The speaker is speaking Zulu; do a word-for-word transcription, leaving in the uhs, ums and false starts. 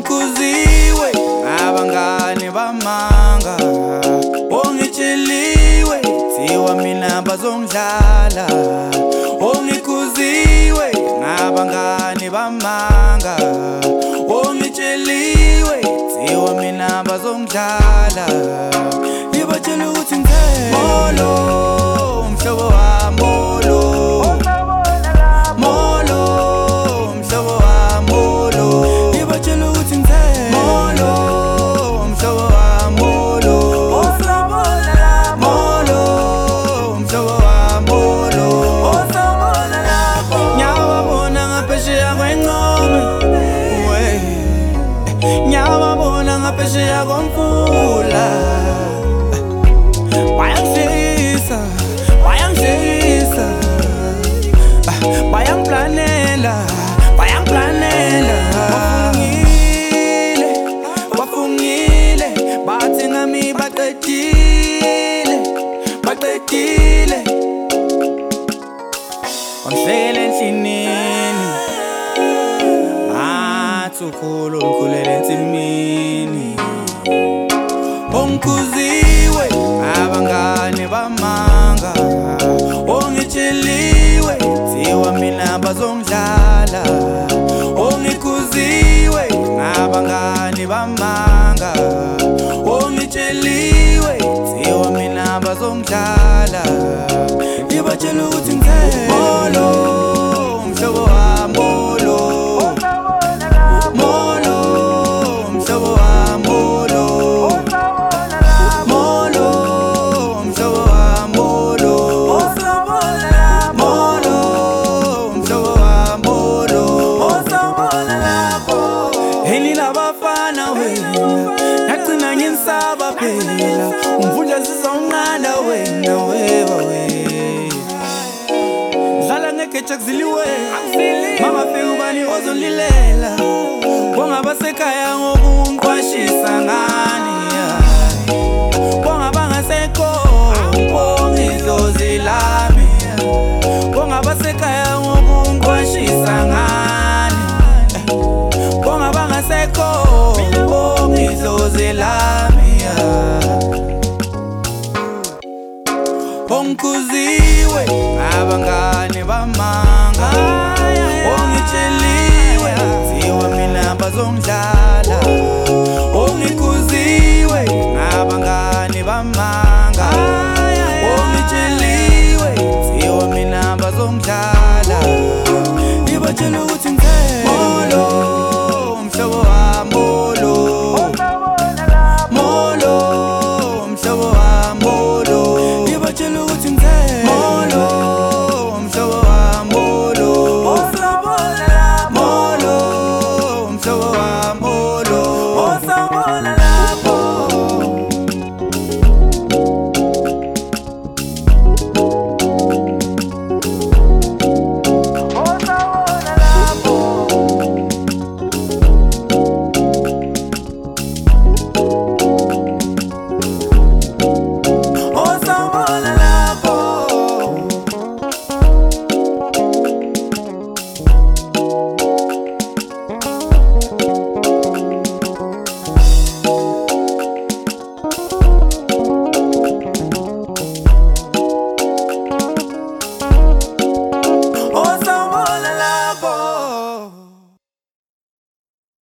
Ongikuziwe abangane bamanga, ongitsheliwe thiwa mina bazongidlala. Ongikuziwe ngabangane bamanga, ongitsheliwe thiwa mina bazongidlala. Ngibatshela ukuthi ngithele molo, mhlobo wami molo, molo, mhlobo wami molo. Ngibatshela ukuthi ngithele molo, mhlobo wami molo, molo, mhlobo wami molo. Ngiyababona ngaphesheya kwencome, ngiyababona ngaphesheya komfula. Bayangishisa, bayangishisa, bayangiplanela, bayangiplanela. Bafungile, bafungile, bathi ngami baqedile, baqedile. Bangihlekela endlinini, ngathi ukhulu olukhulele ensimini. Ongikuziwe abangane bamanga, ongitsheliwe thiwa mina bazongidlala. Ongikuziwe ngabangane bamanga, ongitsheliwe thiwa mina bazongidlala. Ngibatshela ukuthi ngithele molo, mhlobo wami molo, molo, mhlobo wami molo, molo, mhlobo wami molo, molo, mhlobo wami molo. Heli labafana wena, nagcina nginisaba phela. Umvundla sizonqanda wena weba we. Dlala ngegeja kuziliwe, mama fika ubani ozolilela. Bongabasekhaya ngokungiqwashisa ngani, bongabangasekho ngidlozi lami. Bongabasekhaya ngokungiqwashisa ngani, bongabangasekho ngidlozi lami. Ongikuziwe abangane bamanga, ongitsheliwe thiwa mina bazongidlala. Ongikuziwe ngabangane bamanga, ongitsheliwe thiwa mina bazongidlala. Ngibatshela ukuthi